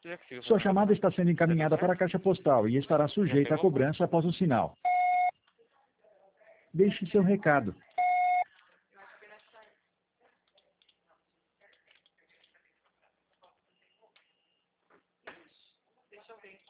Sua chamada está sendo encaminhada para a caixa postal e estará sujeita à cobrança após o sinal. Deixe seu recado.